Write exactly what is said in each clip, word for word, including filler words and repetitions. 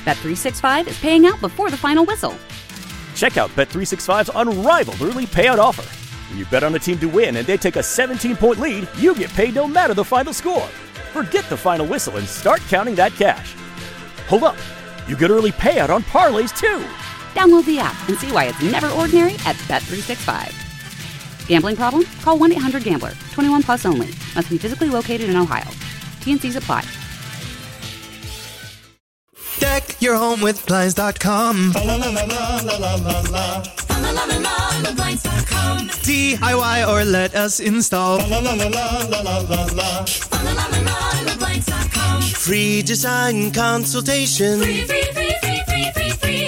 Bet three sixty-five is paying out before the final whistle. Check out Bet three sixty-five's unrivaled early payout offer. When you bet on a team to win and they take a seventeen-point lead, you get paid no matter the final score. Forget the final whistle and start counting that cash. Hold up. You get early payout on parlays, too. Download the app and see why it's never ordinary at Bet three sixty-five. Gambling problem? Call one eight hundred gambler. twenty-one plus only. Must be physically located in Ohio. T N Cs apply. Deck your home with Blinds dot com. D I Y or let us install. Free design consultation. Free, free, free, free, free, free, free.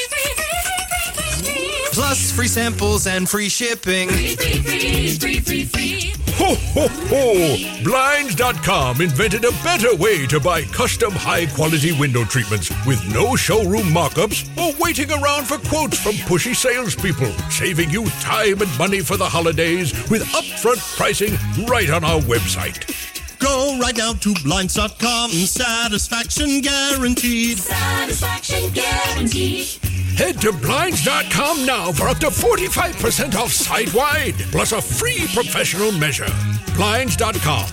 Plus free samples and free shipping. Free, free, free, free, free, free. Ho, ho, ho! Blinds dot com invented a better way to buy custom high-quality window treatments with no showroom mock-ups or waiting around for quotes from pushy salespeople, saving you time and money for the holidays with upfront pricing right on our website. Go right now to Blinds dot com. Satisfaction guaranteed. Satisfaction guaranteed. Head to Blinds dot com now for up to forty-five percent off site-wide, plus a free professional measure. Blinds dot com.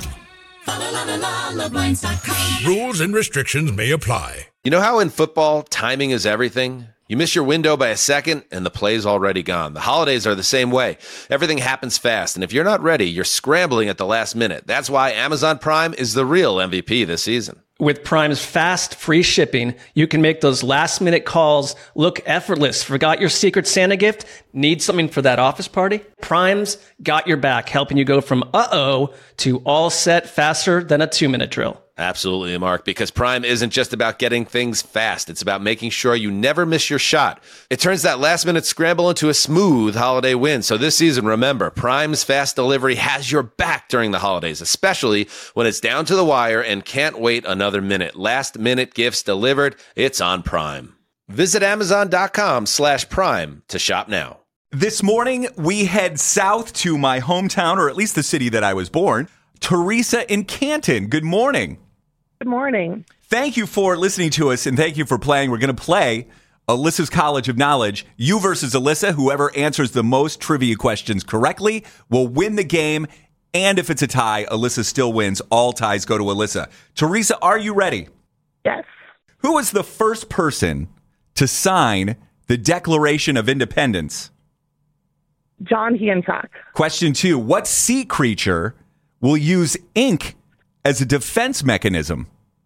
Blinds dot com. Rules and restrictions may apply. You know how in football, timing is everything? You miss your window by a second, and the play's already gone. The holidays are the same way. Everything happens fast, and if you're not ready, you're scrambling at the last minute. That's why Amazon Prime is the real M V P this season. With Prime's fast, free shipping, you can make those last-minute calls look effortless. Forgot your Secret Santa gift? Need something for that office party? Prime's got your back, helping you go from uh-oh to all set faster than a two-minute drill. Absolutely, Mark, because Prime isn't just about getting things fast. It's about making sure you never miss your shot. It turns that last-minute scramble into a smooth holiday win. So this season, remember, Prime's fast delivery has your back during the holidays, especially when it's down to the wire and can't wait another minute. Last-minute gifts delivered, it's on Prime. Visit Amazon.com slash Prime to shop now. This morning, we head south to my hometown, or at least the city that I was born, Teresa in Canton. Good morning. Good morning. Thank you for listening to us, and thank you for playing. We're going to play Alyssa's College of Knowledge. You versus Alyssa. Whoever answers the most trivia questions correctly will win the game. And if it's a tie, Alyssa still wins. All ties go to Alyssa. Teresa, are you ready? Yes. Who was the first person to sign the Declaration of Independence? John Hancock. Question two. What sea creature will use ink as a defense mechanism?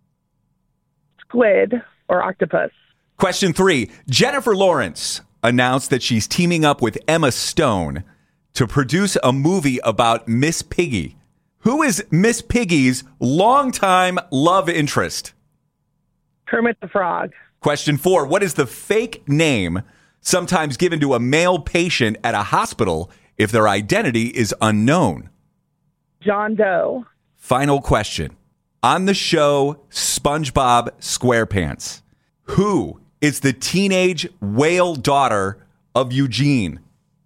Squid or octopus. Question three. Jennifer Lawrence announced that she's teaming up with Emma Stone to produce a movie about Miss Piggy. Who is Miss Piggy's longtime love interest? Kermit the Frog. Question four. What is the fake name sometimes given to a male patient at a hospital if their identity is unknown? John Doe. Final question. On the show SpongeBob SquarePants, who is the teenage whale daughter of Eugene?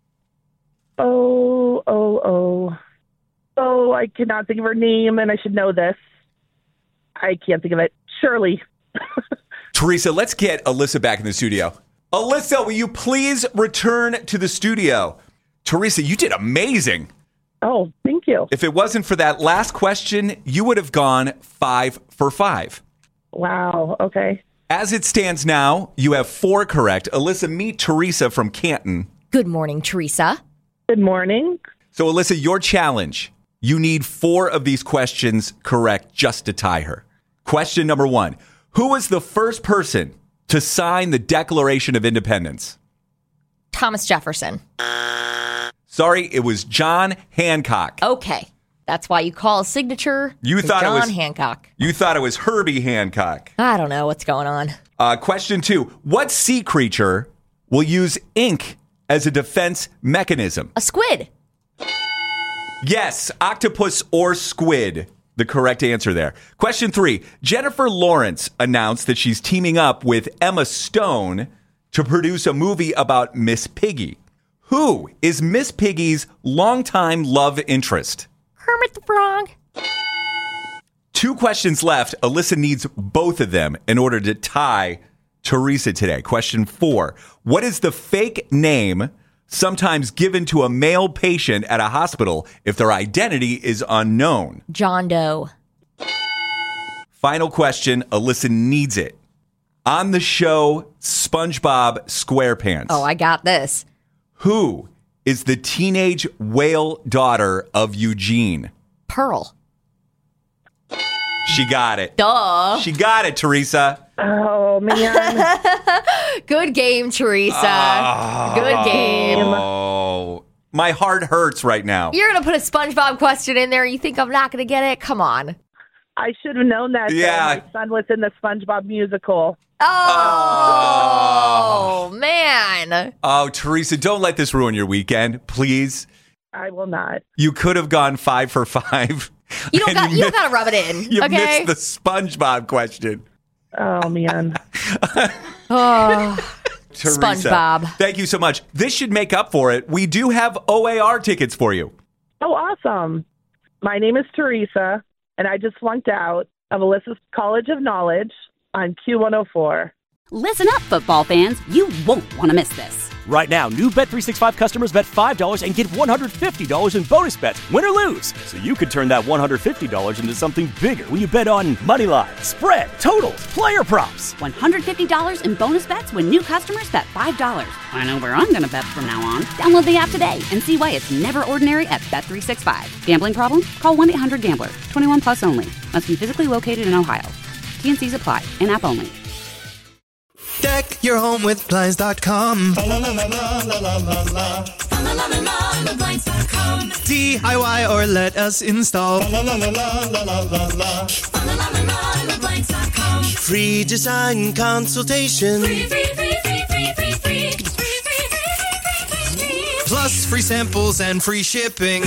Oh, oh, oh. Oh, I cannot think of her name, and I should know this. I can't think of it. Shirley. Teresa, let's get Alyssa back in the studio. Alyssa, will you please return to the studio? Teresa, you did amazing. Oh, thank you. If it wasn't for that last question, you would have gone five for five. Wow. Okay. As it stands now, you have four correct. Alyssa, meet Teresa from Canton. Good morning, Teresa. Good morning. So, Alyssa, your challenge. You need four of these questions correct just to tie her. Question number one. Who was the first person to sign the Declaration of Independence? Thomas Jefferson. Sorry, it was John Hancock. Okay. That's why you call a signature You thought John it was Hancock. You thought it was Herbie Hancock. I don't know what's going on. Uh, question two. What sea creature will use ink as a defense mechanism? A squid. Yes, octopus or squid. The correct answer there. Question three. Jennifer Lawrence announced that she's teaming up with Emma Stone to produce a movie about Miss Piggy. Who is Miss Piggy's longtime love interest? Kermit the Frog. Two questions left. Alyssa needs both of them in order to tie Teresa today. Question four. What is the fake name sometimes given to a male patient at a hospital if their identity is unknown? John Doe. Final question. Alyssa needs it. On the show SpongeBob SquarePants. Oh, I got this. Who is the teenage whale daughter of Eugene? Pearl. She got it. Duh. She got it, Teresa. Oh, man. Good game, Teresa. Oh, Good game. Oh, my heart hurts right now. You're going to put a SpongeBob question in there. You think I'm not going to get it? Come on. I should have known that. Yeah. My son was in the SpongeBob musical. Oh, oh, man. Oh, Teresa, don't let this ruin your weekend, please. I will not. You could have gone five for five. You don't got, you don't got to rub it in, You okay? missed the SpongeBob question. Oh, man. Oh, Teresa, SpongeBob. thank you so much. This should make up for it. We do have O A R tickets for you. Oh, awesome. My name is Teresa, and I just flunked out of Alyssa's College of Knowledge on Q one oh four. Listen up, football fans. You won't want to miss this. Right now, new Bet three sixty-five customers bet five dollars and get one hundred fifty dollars in bonus bets, win or lose. So you could turn that one hundred fifty dollars into something bigger when you bet on money line, spread, totals, player props. one hundred fifty dollars in bonus bets when new customers bet five dollars. I know where I'm going to bet from now on. Download the app today and see why it's never ordinary at Bet three sixty-five. Gambling problem? Call one eight hundred gambler. twenty-one plus only. Must be physically located in Ohio. T N Cs apply. In-app only. Deck your home with Blinds dot com. D I Y or let us install. Free design consultation. Plus free samples and free shipping.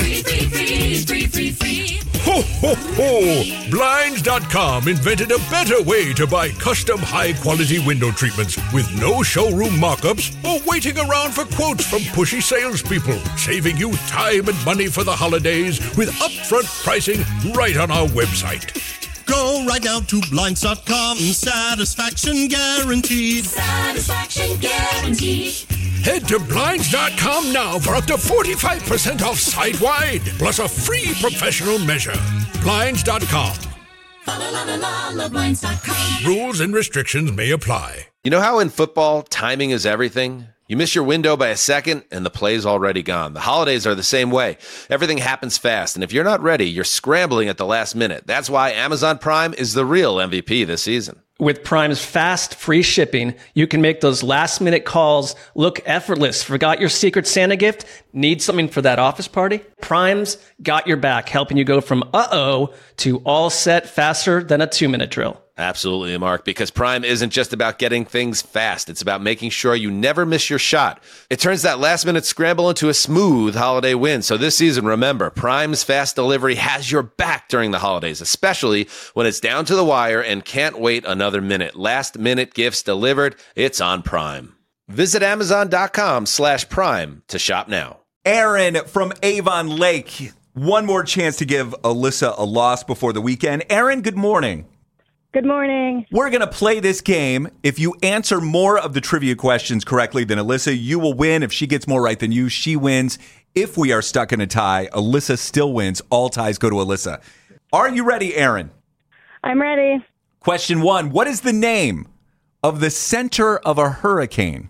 Ho, ho, ho! Blinds dot com invented a better way to buy custom high-quality window treatments with no showroom mock-ups or waiting around for quotes from pushy salespeople, saving you time and money for the holidays with upfront pricing right on our website. Go right now to Blinds dot com. Satisfaction guaranteed. Satisfaction guaranteed. Head to Blinds dot com now for up to forty-five percent off site-wide, plus a free professional measure. Blinds dot com. Blinds dot com. Rules and restrictions may apply. You know how in football, timing is everything? You miss your window by a second, and the play's already gone. The holidays are the same way. Everything happens fast, and if you're not ready, you're scrambling at the last minute. That's why Amazon Prime is the real M V P this season. With Prime's fast, free shipping, you can make those last-minute calls look effortless. Forgot your Secret Santa gift? Need something for that office party? Prime's got your back, helping you go from uh-oh to all set faster than a two-minute drill. Absolutely, Mark, because Prime isn't just about getting things fast. It's about making sure you never miss your shot. It turns that last-minute scramble into a smooth holiday win. So this season, remember, Prime's fast delivery has your back during the holidays, especially when it's down to the wire and can't wait another minute. Last-minute gifts delivered, it's on Prime. Visit Amazon.com slash Prime to shop now. Aaron from Avon Lake. One more chance to give Alyssa a loss before the weekend. Aaron, good morning. Good morning. We're going to play this game. If you answer more of the trivia questions correctly than Alyssa, you will win. If she gets more right than you, she wins. If we are stuck in a tie, Alyssa still wins. All ties go to Alyssa. Are you ready, Aaron? I'm ready. Question one. What is the name of the center of a hurricane?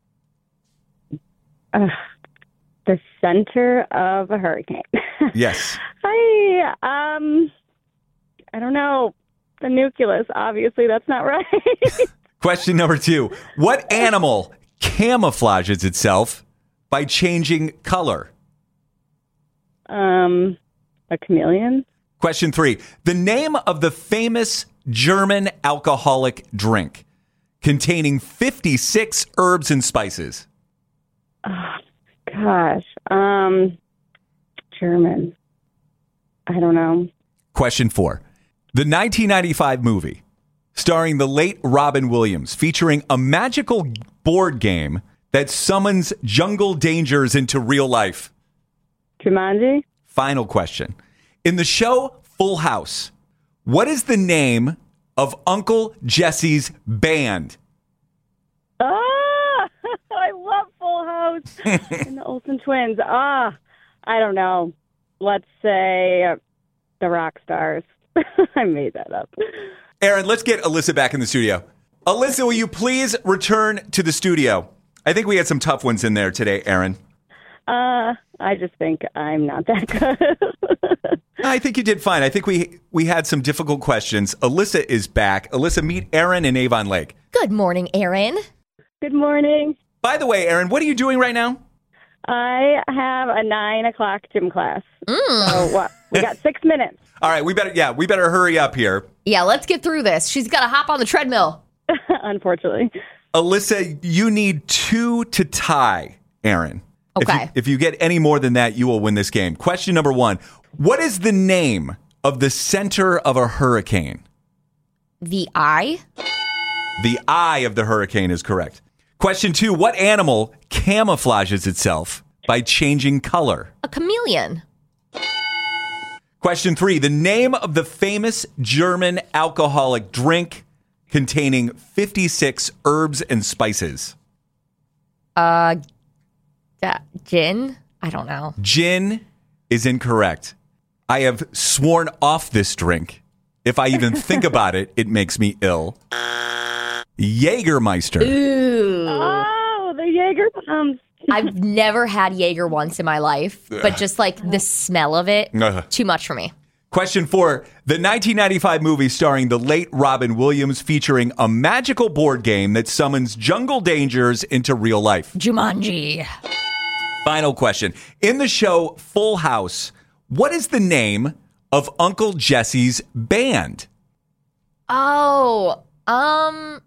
Uh, the center of a hurricane. Yes. I, um, I don't know. The nucleus, obviously, that's not right. Question number two. What animal camouflages itself by changing color? Um, a chameleon. Question three. The name of the famous German alcoholic drink containing fifty-six herbs and spices. Oh, gosh. Um, German. I don't know. Question four. The nineteen ninety-five movie, starring the late Robin Williams, featuring a magical board game that summons jungle dangers into real life. Jumanji? Final question. In the show Full House, what is the name of Uncle Jesse's band? House and the Olsen twins. Ah, I don't know. Let's say uh, the Rock Stars. I made that up. Aaron, let's get Alyssa back in the studio. Alyssa, will you please return to the studio? I think we had some tough ones in there today, Aaron. Uh, I just think I'm not that good. I think you did fine. I think we we had some difficult questions. Alyssa is back. Alyssa, meet Aaron in Avon Lake. Good morning, Aaron. Good morning. By the way, Aaron, what are you doing right now? I have a nine o'clock gym class. Mm. So what? We got six minutes. All right, we better yeah, we better hurry up here. Yeah, let's get through this. She's got to hop on the treadmill. Unfortunately. Alyssa, you need two to tie Aaron. Okay. If you, if you get any more than that, you will win this game. Question number one. What is the name of the center of a hurricane? The eye? The eye of the hurricane is correct. Question two. What animal camouflages itself by changing color? A chameleon. Question three. The name of the famous German alcoholic drink containing fifty-six herbs and spices? Uh, uh, gin? I don't know. Gin is incorrect. I have sworn off this drink. If I even think about it, it makes me ill. Jägermeister. Ooh. Oh, the Jaeger bombs. I've never had Jaeger once in my life, but just like the smell of it, Uh. too much for me. Question four. The nineteen ninety-five movie starring the late Robin Williams featuring a magical board game that summons jungle dangers into real life. Jumanji. Final question. In the show Full House, what is the name of Uncle Jesse's band? Oh, um,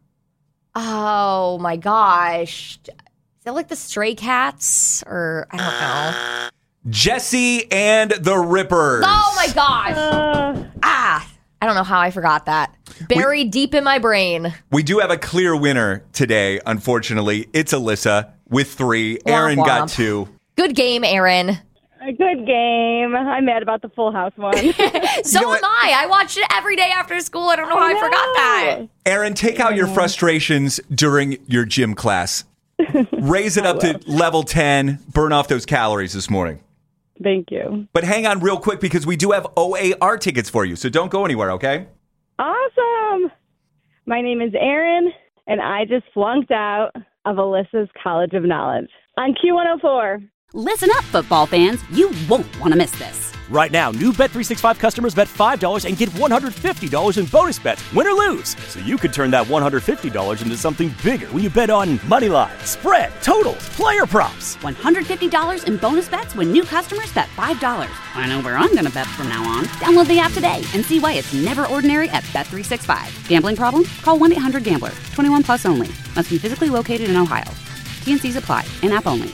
oh my gosh. Is it like the Stray Cats or I don't know? Jesse and the Rippers. Oh my gosh. Uh, ah, I don't know how I forgot that. Buried we, deep in my brain. We do have a clear winner today, unfortunately. It's Alyssa with three. Womp Aaron womp. got two. Good game, Aaron. a good game. I'm mad about the Full House one. So You know am I. I watched it every day after school. I don't know how I, I forgot that. Aaron, take out your frustrations during your gym class. Raise it up to level ten. Burn off those calories this morning. Thank you. But hang on real quick because we do have O A R tickets for you. So don't go anywhere, okay? Awesome. My name is Erin, and I just flunked out of Alyssa's College of Knowledge on Q one oh four. Listen up, football fans. You won't want to miss this. Right now, new Bet three sixty-five customers bet five dollars and get one hundred fifty dollars in bonus bets, win or lose. So you could turn that one hundred fifty dollars into something bigger when you bet on money line, spread, totals, player props. one hundred fifty dollars in bonus bets when new customers bet five dollars. I know where I'm going to bet from now on. Download the app today and see why it's never ordinary at Bet three sixty-five. Gambling problem? Call one eight hundred gambler. twenty-one plus only. Must be physically located in Ohio. T N Cs apply. In-app only.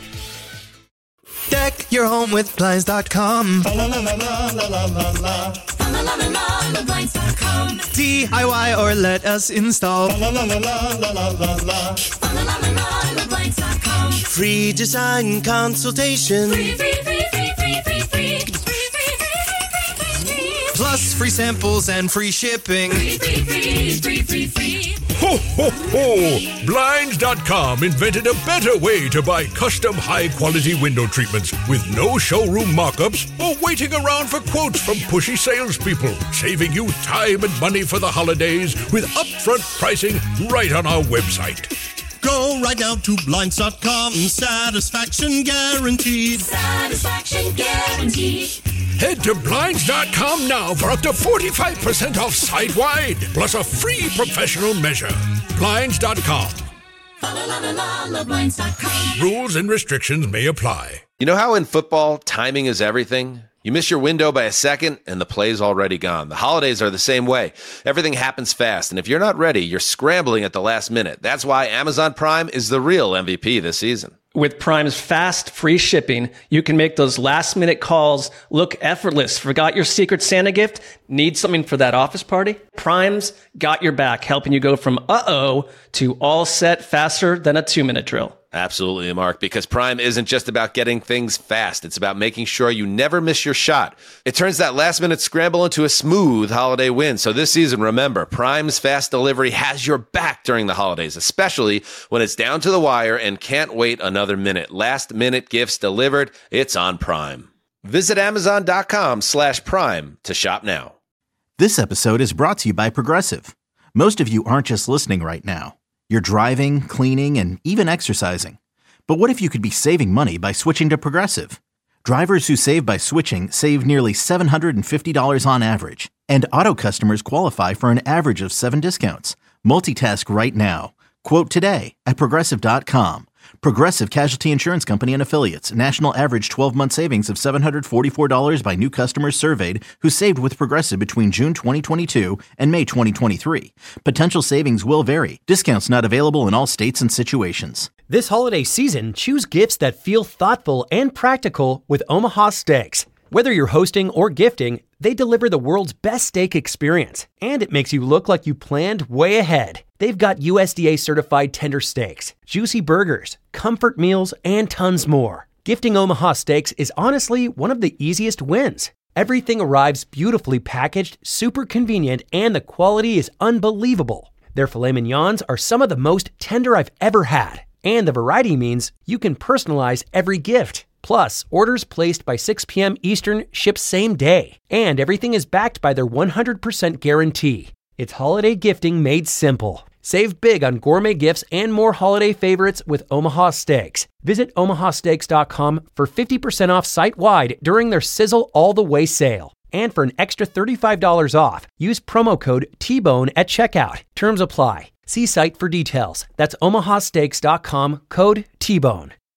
Deck your home with Blinds dot com. La la la la la la la la. La la la la la Blinds dot com. D I Y or let us install. La la la la la la la la. La la la la la Blinds dot com. Free design consultation. Free, free, free, free, free, free, free. Free, free, free, free, free, free. Plus free samples and free shipping. Free, free, free, free, free, free. Ho, ho, ho! Blinds dot com invented a better way to buy custom high-quality window treatments with no showroom mock-ups or waiting around for quotes from pushy salespeople, saving you time and money for the holidays with upfront pricing right on our website. Go right now to Blinds dot com. Satisfaction guaranteed. Satisfaction guaranteed. Head to Blinds dot com now for up to forty-five percent off site-wide, plus a free professional measure. Blinds dot com. La la la la la Blinds dot com. Rules and restrictions may apply. You know how in football, timing is everything? You miss your window by a second, and the play's already gone. The holidays are the same way. Everything happens fast, and if you're not ready, you're scrambling at the last minute. That's why Amazon Prime is the real M V P this season. With Prime's fast, free shipping, you can make those last-minute calls look effortless. Forgot your Secret Santa gift? Need something for that office party? Prime's got your back, helping you go from uh-oh to all set faster than a two-minute drill. Absolutely, Mark, because Prime isn't just about getting things fast. It's about making sure you never miss your shot. It turns that last-minute scramble into a smooth holiday win. So this season, remember, Prime's fast delivery has your back during the holidays, especially when it's down to the wire and can't wait another minute. Last-minute gifts delivered, it's on Prime. Visit Amazon.com slash Prime to shop now. This episode is brought to you by Progressive. Most of you aren't just listening right now. You're driving, cleaning, and even exercising. But what if you could be saving money by switching to Progressive? Drivers who save by switching save nearly seven hundred fifty dollars on average. And auto customers qualify for an average of seven discounts. Multitask right now. Quote today at Progressive dot com. Progressive Casualty Insurance Company and Affiliates. National average twelve-month savings of seven hundred forty-four dollars by new customers surveyed who saved with Progressive between June twenty twenty-two and May twenty twenty-three. Potential savings will vary. Discounts not available in all states and situations. This holiday season, choose gifts that feel thoughtful and practical with Omaha Steaks. Whether you're hosting or gifting, they deliver the world's best steak experience, and it makes you look like you planned way ahead. They've got U S D A-certified tender steaks, juicy burgers, comfort meals, and tons more. Gifting Omaha Steaks is honestly one of the easiest wins. Everything arrives beautifully packaged, super convenient, and the quality is unbelievable. Their filet mignons are some of the most tender I've ever had, and the variety means you can personalize every gift. Plus, orders placed by six p.m. Eastern ship same day, and everything is backed by their one hundred percent guarantee. It's holiday gifting made simple. Save big on gourmet gifts and more holiday favorites with Omaha Steaks. Visit omaha steaks dot com for fifty percent off site-wide during their Sizzle All the Way sale. And for an extra thirty-five dollars off, use promo code T Bone at checkout. Terms apply. See site for details. That's omaha steaks dot com, code T Bone.